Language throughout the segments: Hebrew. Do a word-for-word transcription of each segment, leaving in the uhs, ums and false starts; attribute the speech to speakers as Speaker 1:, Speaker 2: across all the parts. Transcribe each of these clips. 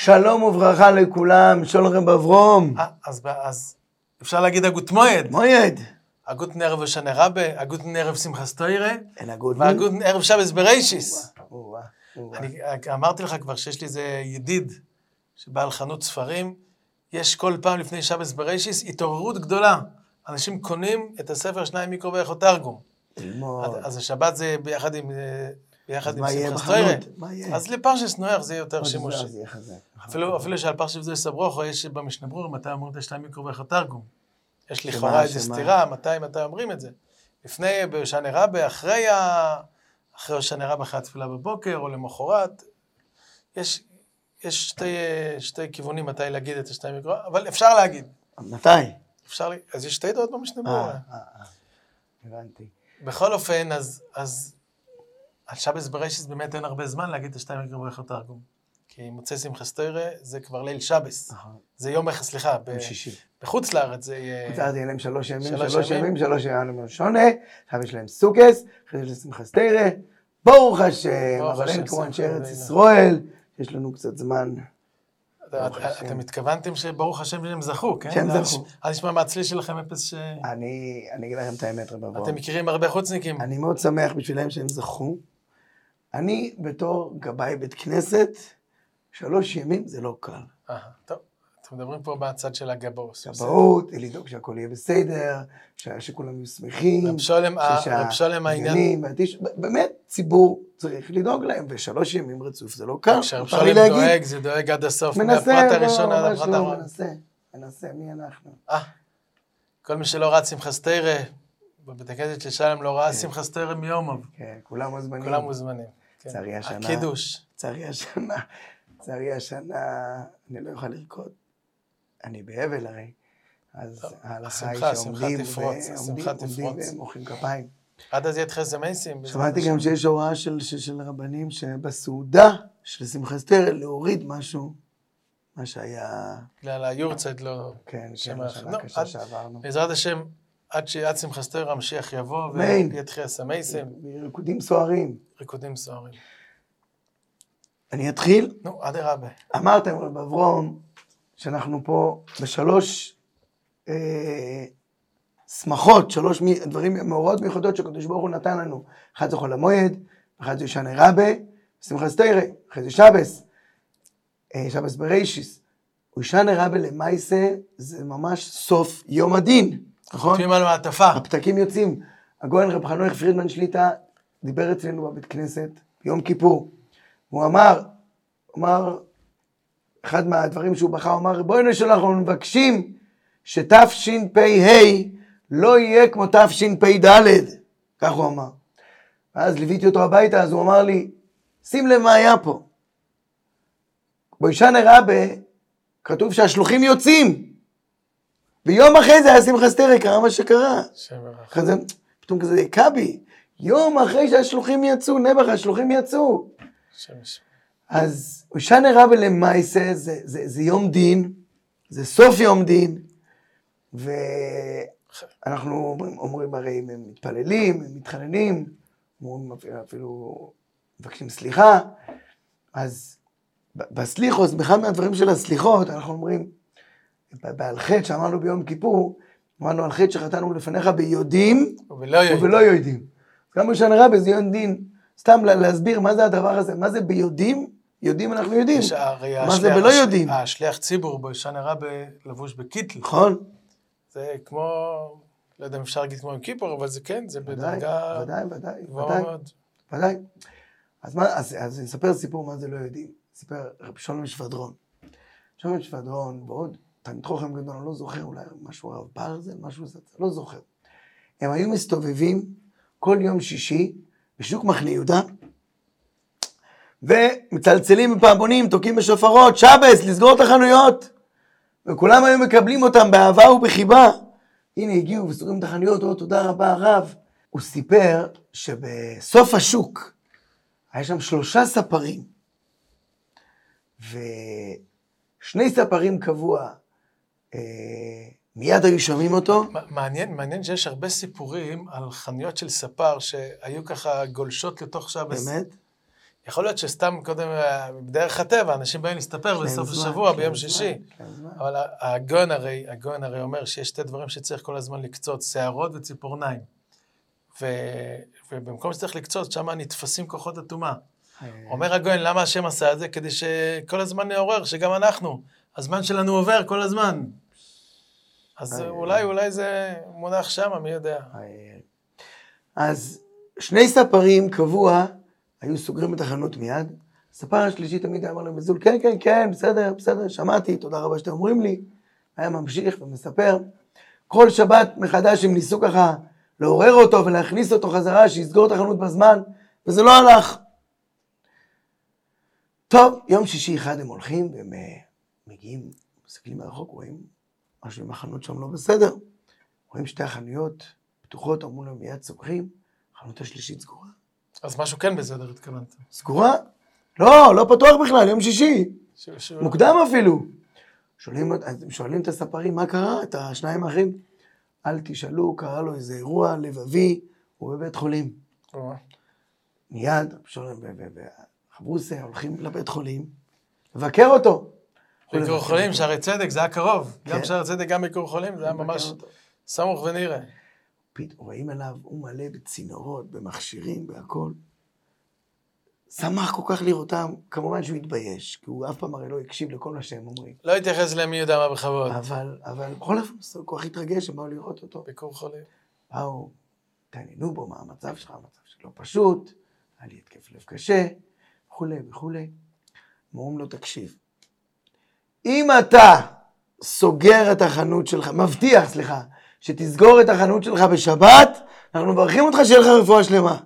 Speaker 1: שלום וברכה לכולם, שלום רב אברום.
Speaker 2: אז, אז אפשר להגיד הגות מועד.
Speaker 1: מועד.
Speaker 2: הגות ערב הושענא רבה, הגות ערב שמחת תורה,
Speaker 1: והגות
Speaker 2: ערב שבס בראשיס. אני אמרתי לך כבר שיש לי איזה ידיד שבעל חנות ספרים, יש כל פעם לפני שבס בראשיס התעוררות גדולה. אנשים קונים את הספר שניים מיקרו ואיכות תרגום. אז השבת זה ביחד עם... ביחד עם שמחת תורה. אז לפרשס נויח זה יותר שימושי. אפילו שעל פרשס זה סברוכו, יש במשנה ברורה, מתי אומרים את השניים מיקרו ואיכות תרגום. יש לכאורה איזו סתירה, מתי מתי אומרים את זה. לפני בהושענא רבה, אחרי אחרי הושענא רבה אחרי התפילה בבוקר, או למחרת, יש יש שתי שתי כיוונים מתי להגיד את השניים מיקרו, אבל אפשר להגיד.
Speaker 1: מתי?
Speaker 2: אפשר, אז יש שתי דעות במשנה ברורה.
Speaker 1: הבנתי.
Speaker 2: בכל אופן, אז אז על שבס בראשיס באמת אין הרבה זמן להגיד את השתיים מיקרו ואיכות תרגום. כי מוצאי שמחת תורה זה כבר ליל שבס. זה יום אחד, סליחה, בחוץ לארץ זה יהיה...
Speaker 1: בחוץ לארץ יהיה להם שלוש ימים, שלוש ימים, שלוש ימים ראשונה, עכשיו יש להם סוכס, אחרי זה שמחת תורה, ברוך השם, אבל אין כמו אנשי ארץ ישראל, יש לנו קצת זמן.
Speaker 2: אתם התכוונתם שברוך השם שהם זכו, כן?
Speaker 1: שהם זכו.
Speaker 2: אז נשמע מהצליל שלכם אפס ש...
Speaker 1: אני אגיד לכם את האמת, רב אברהם.
Speaker 2: אתם מכירים הרבה חוצניקים.
Speaker 1: אני מאוד שמח בשבילם שהם זכו. אני בתור גבאי בית כנסת, שלוש ימים זה לא קל.
Speaker 2: אה, טוב. אתם מדברים פה בצד של הגבאות.
Speaker 1: גבאות, לדאוג שהכל יהיה בסדר, שכולם יהיו שמחים.
Speaker 2: רב שולם העניין.
Speaker 1: באמת, ציבור צריך לדאוג להם, ושלוש ימים רצוף זה לא קל.
Speaker 2: כשרב שולם דואג, זה דואג עד הסוף.
Speaker 1: מנסה, לא, ממש לא, מנסה. מנסה, מי אנחנו?
Speaker 2: אה, כל מי שלא ראה שמחת תורה, בבית הכנסת של שלום לא ראה שמחת תורה מיומוב.
Speaker 1: כן, כולם מוזמנים.
Speaker 2: כולם מוזמנים.
Speaker 1: צערי השנה.
Speaker 2: הקידוש.
Speaker 1: צערי השנה. צערי השנה, אני לא יכול לרקוד. אני באבל הרי. אז ההלכה היא שעומדים ומוחאים כפיים.
Speaker 2: עד אז יתחל סמייסים.
Speaker 1: שמעתי גם שיש הוראה של רבנים שבסעודה של שמחת תורה להוריד משהו, מה שהיה...
Speaker 2: בגלל היורצייט לא...
Speaker 1: כן, כן, השנה קשה שעברנו.
Speaker 2: בעזרת השם, עד שמחת תורה המשיח יבוא ויתחיל סמייסים.
Speaker 1: ריקודים סוערים.
Speaker 2: ריקודים סוערים.
Speaker 1: אני אתחיל?
Speaker 2: נו, עד הרבה.
Speaker 1: אמרתם רב אברום, שאנחנו פה בשלוש אה, שמחות, שלוש דברים מאורעות מיוחדות שקדוש ברוך הוא נתן לנו. אחד זה חול המועד, אחד זה הושענא רבה, שמחת תורה, אחרי זה שבס, אה, שבס בראשיס. הושענא רבה למעשה זה ממש סוף יום הדין, נכון?
Speaker 2: חותמים על מעטפה.
Speaker 1: הפתקים יוצאים. הגאון רב חנוך פרידמן שליטא דיבר אצלנו בבית כנסת ביום כיפור. הוא אמר, אמר, אחד מהדברים שהוא בחר, הוא אמר, בואי שלנו, אנחנו מבקשים שתשפ"ה לא יהיה כמו תשפ"ד. כך הוא אמר. ואז ליוויתי אותו הביתה, אז הוא אמר לי, שים לב מה היה פה. בהושענא רבה כתוב שהשלוחים יוצאים. ויום אחרי זה היה שמחת תורה, קרה מה שקרה. אחרי זה, פתאום כזה יקע בי. יום אחרי שהשלוחים יצאו, נעבך, השלוחים יצאו. אז הושענא רבה למעשה זה, זה, זה יום דין, זה סוף יום דין, ואנחנו אומרים, אומרים הרי הם מתפללים, הם מתחננים, אומרים אפילו מבקשים סליחה, אז בסליחות, באחד מהדברים של הסליחות, אנחנו אומרים, בעל חטא שאמרנו ביום כיפור, אמרנו על חטא שחטאנו לפניך ביודעים
Speaker 2: ובלא יודעים.
Speaker 1: ובלא יודעים. גם הושענא רבה זה יום דין, סתם להסביר מה זה הדבר הזה, מה זה ביודעים, יודעים אנחנו יודעים, מה זה בלא יודעים.
Speaker 2: השליח ציבור בהושענא רבה לבוש בקיטל.
Speaker 1: נכון.
Speaker 2: זה כמו, לא יודע אם אפשר להגיד כמו עם כיפור, אבל זה כן, זה בדרגה...
Speaker 1: ודאי, ודאי, ודאי, ודאי. אז מה, אז אני אספר סיפור מה זה לא יודעים. סיפר רב שלום שבדרון. שלום שבדרון, ועוד תלמיד חכם גדול, אני לא זוכר, אולי משהו רב ברזל, משהו זה, לא זוכר. הם היו מסתובבים כל יום שישי בשוק מחנה יהודה, ומצלצלים בפעמונים, תוקעים בשופרות, שבס, לסגור את החנויות. וכולם היו מקבלים אותם באהבה ובחיבה. הנה הגיעו וסוגרים את החנויות, או תודה רבה הרב. הוא סיפר שבסוף השוק, היה שם שלושה ספרים, ושני ספרים קבוע, אה, מיד היו שומעים אותו.
Speaker 2: מעניין, מעניין שיש הרבה סיפורים על חנויות של ספר, שהיו ככה גולשות לתוך שבס.
Speaker 1: באמת?
Speaker 2: יכול להיות שסתם קודם, בדרך הטבע, אנשים באים להסתפר בסוף השבוע, ביום שישי. אבל הגאון הרי, הגאון הרי אומר שיש שתי דברים שצריך כל הזמן לקצות, שערות וציפורניים. ובמקום שצריך לקצות, שם נתפסים כוחות הטומאה. אומר הגאון, למה השם עשה את זה? כדי שכל הזמן נעורר, שגם אנחנו, הזמן שלנו עובר כל הזמן. אז אולי, אולי זה מונח שם, מי יודע.
Speaker 1: אז שני ספרים קבוע, היו סוגרים את החנות מיד. הספר השלישי תמיד אמר להם בזול, כן, כן, כן, בסדר, בסדר, שמעתי, תודה רבה שאתם אומרים לי. היה ממשיך ומספר. כל שבת מחדש הם ניסו ככה לעורר אותו ולהכניס אותו חזרה, שיסגור את החנות בזמן, וזה לא הלך. טוב, יום שישי אחד הם הולכים, והם מגיעים, מסתכלים מרחוק, רואים משהו עם החנות שם לא בסדר. רואים שתי החנויות פתוחות, אמרו להם מיד סוגרים, החנות השלישית סגורה.
Speaker 2: אז משהו כן בסדר, התכוונת.
Speaker 1: סגורה? לא, לא פתוח בכלל, יום שישי.
Speaker 2: ש- ש-
Speaker 1: מוקדם אפילו. שואלים, אז שואלים את הספרים, מה קרה? את השניים האחרים? אל תשאלו, קרה לו איזה אירוע לבבי, הוא בבית חולים.
Speaker 2: או.
Speaker 1: מיד, שואלים, וחברוסה הולכים לבית חולים, לבקר אותו.
Speaker 2: ביקור חולים, שערי צדק, זה היה קרוב.
Speaker 1: כן.
Speaker 2: גם שערי צדק, גם ביקור חולים, זה היה ממש סמוך ונראה.
Speaker 1: פתאום רואים עליו, הוא מלא בצינורות, במכשירים, בהכל. שמח כל כך לראותם, כמובן שהוא התבייש, כי הוא אף פעם הרי לא הקשיב לכל מה שהם אומרים.
Speaker 2: לא התייחס למי יודע מה בכבוד.
Speaker 1: אבל, אבל בכל אופן, הוא כל כך התרגש, הם באו לראות אותו.
Speaker 2: ביקור חולים.
Speaker 1: באו, תעניינו בו, מה המצב שלך, המצב שלו פשוט, היה לי התקף לב קשה, וכולי וכולי. אומרים לו, תקשיב, אם אתה סוגר את החנות שלך, מבטיח, סליחה, שתסגור את החנות שלך בשבת, אנחנו מברכים אותך שיהיה לך רפואה שלמה.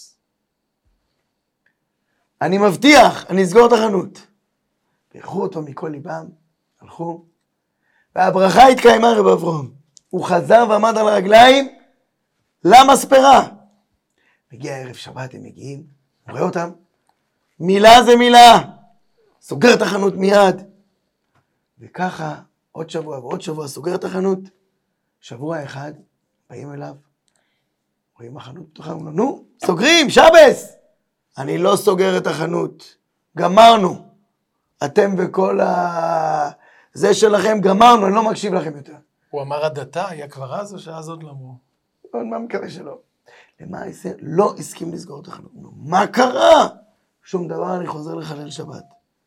Speaker 1: אני מבטיח, אני אסגור את החנות. בירכו אותו מכל ליבם, הלכו, והברכה התקיימה רב אברהם. הוא חזר ועמד על הרגליים למספרה. מגיע ערב שבת, הם מגיעים, הוא רואה אותם, מילה זה מילה, סוגר את החנות מיד. וככה, עוד שבוע ועוד שבוע, סוגר את החנות. שבוע אחד, באים אליו, רואים החנות פתוחה, אומרים, נו, סוגרים, שבס! אני לא סוגר את החנות, גמרנו. אתם וכל ה... זה שלכם, גמרנו, אני לא מקשיב לכם יותר.
Speaker 2: הוא אמר הדתה, היה כבר אז או שאז עוד לא אמרו?
Speaker 1: אני מה מקווה שלא. למה יעשה? לא הסכים לסגור את החנות. מה קרה? שום דבר, אני חוזר לחלל שבת.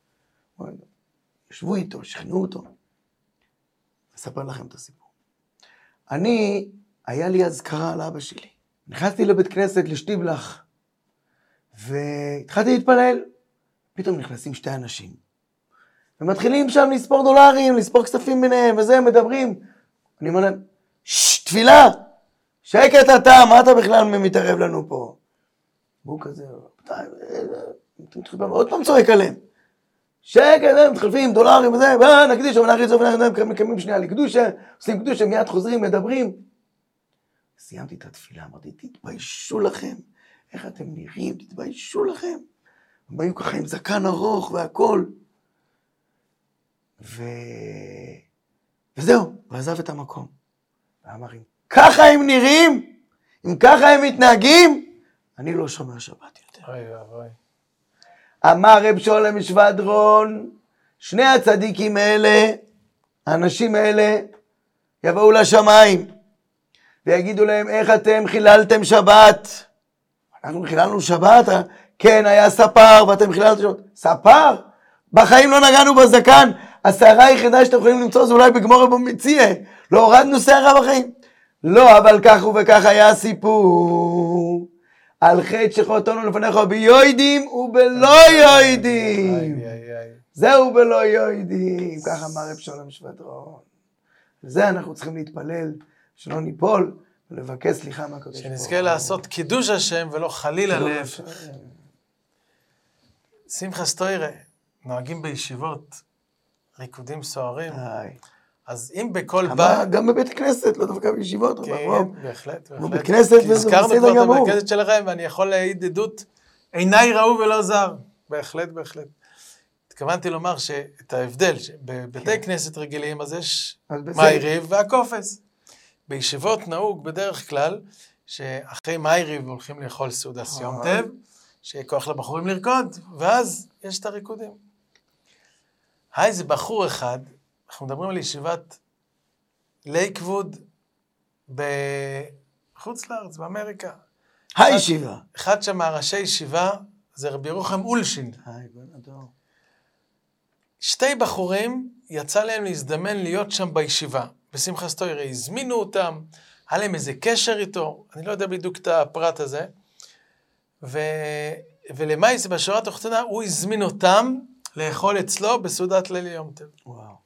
Speaker 1: ישבו איתו, שכנעו אותו. אספר לכם את הסיפור. אני, היה לי אזכרה על אבא שלי. נכנסתי לבית כנסת לשטיבלח, והתחלתי להתפלל. פתאום נכנסים שתי אנשים. ומתחילים שם לספור דולרים, לספור כספים ביניהם, וזה, הם מדברים. אני אומר להם, ששש, תפילה! שקט אתה, מה אתה בכלל מתערב לנו פה? והוא כזה, עוד פעם צועק עליהם. שקט, הם מתחלפים, דולרים וזה, נקדיש, ונאחריץ, ונאחריץ, מקיימים שנייה לקדושה, עושים קדושה, מיד חוזרים, מדברים. סיימתי את התפילה, אמרתי, תתביישו לכם, איך אתם נראים, תתביישו לכם. הם היו ככה עם זקן ארוך והכל. ו... וזהו, ועזב את המקום. ואמר, אם ככה הם נראים, אם ככה הם מתנהגים, אני לא שומר שבת יותר.
Speaker 2: אוי אוי.
Speaker 1: אמר רב שולם משבדרון, שני הצדיקים האלה, האנשים האלה, יבואו לשמיים, ויגידו להם, איך אתם חיללתם שבת? אנחנו חיללנו שבת? כן, היה ספר, ואתם חיללתם שבת. ספר? בחיים לא נגענו בזקן, השערה היחידה שאתם יכולים למצוא, זה אולי בגמור במציאה, לא הורדנו שערה בחיים. לא, אבל כך וכך היה הסיפור. על חטא שחוטאנו לפניך ביוידים ובלא יוידים. זהו בלא יוידים. כך אמר רב שולם משבדרון. זה אנחנו צריכים להתפלל, שלא ניפול, ולבקש סליחה מהקדוש ברוך הוא.
Speaker 2: שנזכה לעשות קידוש השם ולא חלילה להפך. שמחה סטוירה, נוהגים בישיבות, ריקודים סוערים. אז אם בכל בא...
Speaker 1: גם בבית הכנסת, לא דווקא בישיבות.
Speaker 2: כן, בהחלט, בהחלט.
Speaker 1: בבית כנסת וזה בסדר גמור.
Speaker 2: הזכרנו כבר את המרכזת שלכם, ואני יכול להעיד עדות, עיניי ראו ולא זר. בהחלט, בהחלט. התכוונתי לומר שאת ההבדל, בבתי כנסת רגילים, אז יש מאיריב והקופס. בישיבות נהוג בדרך כלל, שאחרי מאיריב הולכים לאכול סעודה סיום טב, שיהיה כוח לבחורים לרקוד, ואז יש את הריקודים. היה איזה בחור אחד, אנחנו מדברים על ישיבת לייקווד בחוץ לארץ, באמריקה.
Speaker 1: הישיבה.
Speaker 2: אחד שם מהראשי ישיבה, זה רבי ירוחם אולשין. שתי בחורים, יצא להם להזדמן להיות שם בישיבה. בשמחת תורה, הזמינו אותם, היה להם איזה קשר איתו, אני לא יודע בדיוק את הפרט הזה, ו... ולמעשה בשורה התחתונה, הוא הזמין אותם לאכול אצלו בסעודת ליל יום טוב.
Speaker 1: וואו.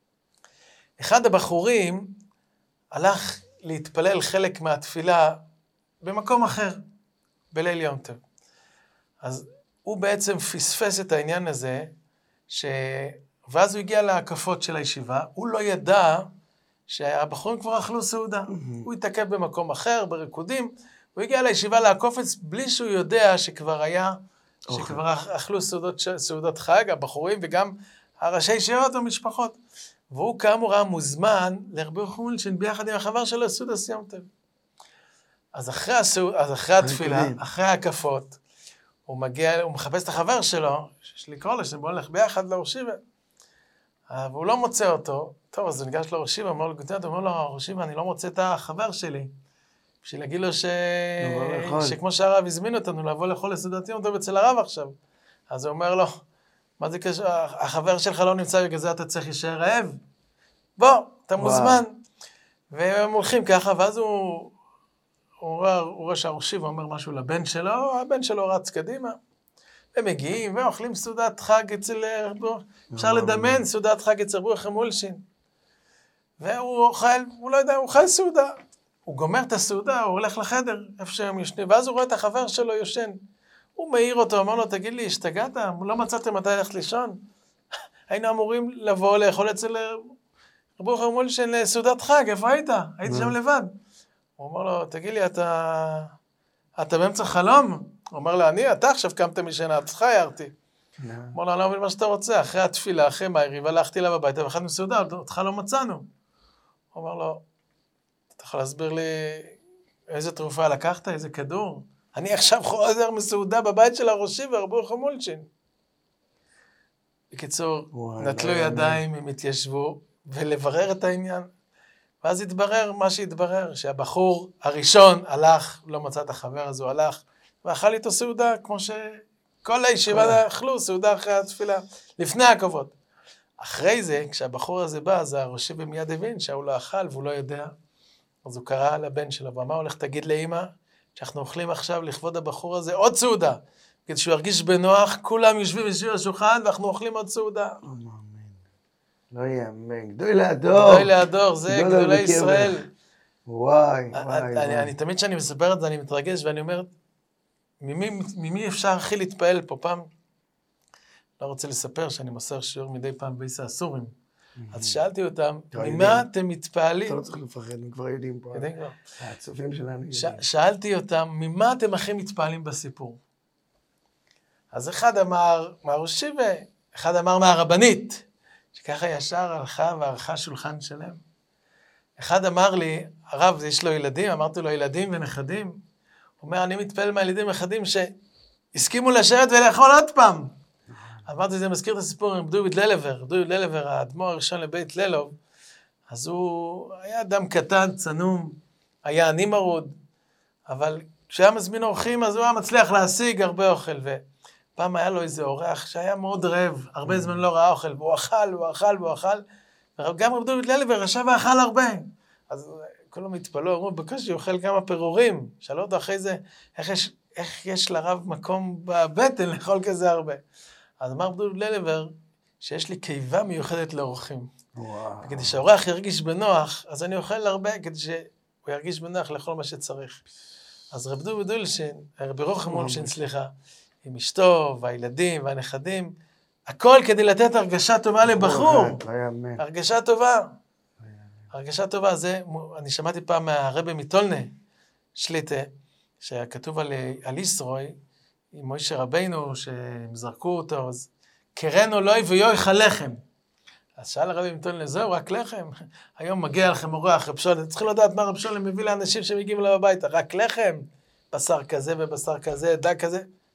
Speaker 2: אחד הבחורים הלך להתפלל חלק מהתפילה במקום אחר, בליל יום טוב. אז הוא בעצם פספס את העניין הזה, ש... ואז הוא הגיע להקפות של הישיבה, הוא לא ידע שהבחורים כבר אכלו סעודה. Mm-hmm. הוא התעכב במקום אחר, בריקודים, הוא הגיע לישיבה להקופץ בלי שהוא יודע שכבר היה, okay. שכבר אכלו סעודות, סעודות חג, הבחורים וגם הראשי ישיבות והמשפחות. והוא כאמור היה מוזמן לרבי ירוחם אולשין ביחד עם החבר שלו סעודה יום טוב. אז אחרי, הסעוד, אז אחרי התפילה, אחרי ההקפות, הוא מגיע, הוא מחפש את החבר שלו, שיש לקרוא לו, שבוא נלך ביחד לאורשיבה. והוא לא מוצא אותו, טוב, אז הוא ניגש לאורשיבה, אומר לו, הוא אומר לו, אורשיבה, אני לא מוצא את החבר שלי. בשביל להגיד לו ש... שכמו שהרב הזמין אותנו, לבוא לאכול לסעודת יום טוב אצל הרב עכשיו. אז הוא אומר לו, מה זה קשור? החבר שלך לא נמצא, בגלל זה אתה צריך להישאר רעב. בוא, אתה מוזמן. והם הולכים ככה, ואז הוא... הוא רואה שהאורשיבה אומר משהו לבן שלו, הבן שלו רץ קדימה. הם מגיעים ואוכלים סעודת חג אצל רבו, אפשר לדמיין סעודת חג אצל רבי ירוחם אולשין. והוא אוכל, הוא לא יודע, הוא אוכל סעודה. הוא גומר את הסעודה, הוא הולך לחדר, איפה שהם ישנים, ואז הוא רואה את החבר שלו יושן. הוא מעיר אותו, אמר לו, תגיד לי, השתגעת? לא מצאתם מתי ללכת לישון? היינו אמורים לבוא לאכול אצל רבי ירוחם אולשין לסעודת חג, איפה היית? הייתי שם לבד. הוא אומר לו, תגיד לי, אתה, אתה באמצע חלום? הוא אומר לו, אני, אתה עכשיו קמת משנה, אותך הערתי. הוא אומר לו, אני לא מבין מה שאתה רוצה, אחרי התפילה, אחרי מעריב, הלכתי אליו הביתה, ואחד מסעודה, אותך לא מצאנו. הוא אומר לו, אתה יכול להסביר לי איזה תרופה לקחת, איזה כדור? אני עכשיו חוזר מסעודה בבית של הראשי ורבי ירוחם אולשין. בקיצור, נטלו ידיים, הם התיישבו, ולברר את העניין. ואז התברר מה שהתברר, שהבחור הראשון הלך, לא מצא את החבר, אז הוא הלך, ואכל איתו סעודה, כמו שכל הישיבה אכלו, סעודה אחרי התפילה, לפני הכבוד. אחרי זה, כשהבחור הזה בא, אז הראשי במיד הבין שהוא לא אכל והוא לא יודע, אז הוא קרא לבן שלו, ואמר, הולך תגיד לאמא, שאנחנו אוכלים עכשיו לכבוד הבחור הזה עוד סעודה, כדי שהוא ירגיש בנוח, כולם יושבים בשביל השולחן, ואנחנו אוכלים עוד סעודה.
Speaker 1: לא יאמן, גדול להדור.
Speaker 2: גדול להדור, זה גדולי ישראל.
Speaker 1: וואי, וואי.
Speaker 2: אני תמיד כשאני מספר את זה, אני מתרגש, ואני אומר, ממי אפשר הכי להתפעל פה? פעם, לא רוצה לספר שאני מוסר שיעור מדי פעם ביסה הסורים. אז שאלתי אותם, ממה אתם מתפעלים?
Speaker 1: אתה לא צריך לפחד, הם כבר יודעים פה.
Speaker 2: יודעים כבר.
Speaker 1: הצופים שלנו יודעים.
Speaker 2: שאלתי אותם, ממה אתם הכי מתפעלים בסיפור? אז אחד אמר, מהראשיבה, אחד אמר מהרבנית, שככה ישר הלכה וערכה שולחן שלם. אחד אמר לי, הרב, יש לו ילדים, אמרתי לו, ילדים ונכדים. הוא אומר, אני מתפעל מהילדים ונכדים שהסכימו לשבת ולאכול עוד פעם. אמרתי, זה מזכיר את הסיפור עם דוד ללבר, דוד ללבר, האדמו"ר הראשון לבית ללוב, אז הוא היה אדם קטן, צנום, היה עני מרוד, אבל כשהיה מזמין אורחים, אז הוא היה מצליח להשיג הרבה אוכל, ופעם היה לו איזה אורח שהיה מאוד רעב, הרבה זמן לא ראה אוכל, והוא אכל, והוא אכל, והוא אכל, וגם רב דוד ללבר ישב ואכל הרבה, אז כולם התפלאו, אמרו, בקושי הוא אוכל כמה פירורים, שאלו אותו אחרי זה, איך יש, איך יש לרב מקום בבטן לאכול כזה הרבה? אז אמר רב דוד ללבר, שיש לי קיבה מיוחדת לאורחים. וכדי שהאורח ירגיש בנוח, אז אני אוכל הרבה, כדי שהוא ירגיש בנוח לאכול מה שצריך. אז רב דוד אולשין, רבי ירוחם אולשין, סליחה, עם אשתו והילדים והנכדים, הכל כדי לתת הרגשה טובה לבחור. הרגשה טובה. הרגשה טובה, זה, אני שמעתי פעם מהרבי מטולנה, שליטה, שכתוב על, על ישרוי, עם מוישה רבינו, שהם זרקו אותו, אז קרן אלוהי ויוח הלחם. אז שאל הרבי מטולנה, זהו, רק לחם? היום מגיע לכם אורח, רב שולם, צריכים לדעת מה רב שולם מביא לאנשים שמגיעים אליו הביתה, רק לחם, בשר כזה ובשר כזה, דג כזה,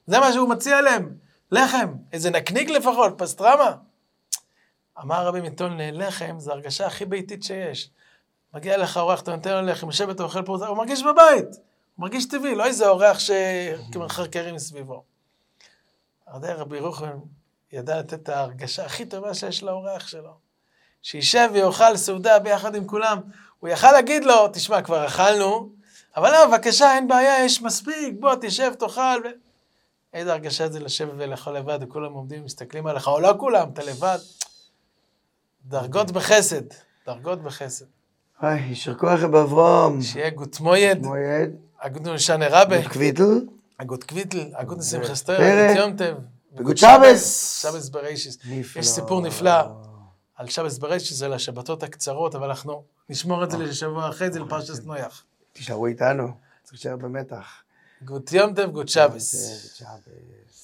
Speaker 2: זה מה שהוא מציע להם. לחם, איזה נקניק לפחות, פסטרמה. אמר רבי מטולנה, לחם זה הרגשה הכי ביתית שיש. מגיע לך אורח, אתה נותן לו לחם, יושב ואתה אוכל פרוסה, הוא מרגיש בבית. הוא מרגיש טבעי, לא איזה אורח שמחרקרים מסביבו. רבי רוחמן ידע לתת את ההרגשה הכי טובה שיש לאורח שלו. שישב ויאכל סעודה ביחד עם כולם. הוא יכל להגיד לו, תשמע, כבר אכלנו, אבל לא, בבקשה, אין בעיה, יש מספיק, בוא, תשב, תאכל. ו... איזה הרגשה זה לשבת ולאכול לבד, וכולם עומדים, מסתכלים עליך, או לא כולם, אתה לבד. דרגות בחסד, דרגות בחסד.
Speaker 1: היי, יישר כוח באברום.
Speaker 2: שיהיה גוט מויד.
Speaker 1: מויד.
Speaker 2: אגוד נשנה רבה.
Speaker 1: גוט קוויטל.
Speaker 2: אגוד קוויטל, אגוד נשמחת תורה, גוט יום טוב.
Speaker 1: וגוט שבס.
Speaker 2: שבס בראשיס. יש סיפור נפלא על שבס בראשיס, זה לשבתות הקצרות, אבל אנחנו נשמור את זה לשבוע אחרי זה לפרשת נויח.
Speaker 1: תישארו איתנו, צריך להישאר במתח.
Speaker 2: גוט יום טוב, גוט שבס.
Speaker 1: שבס.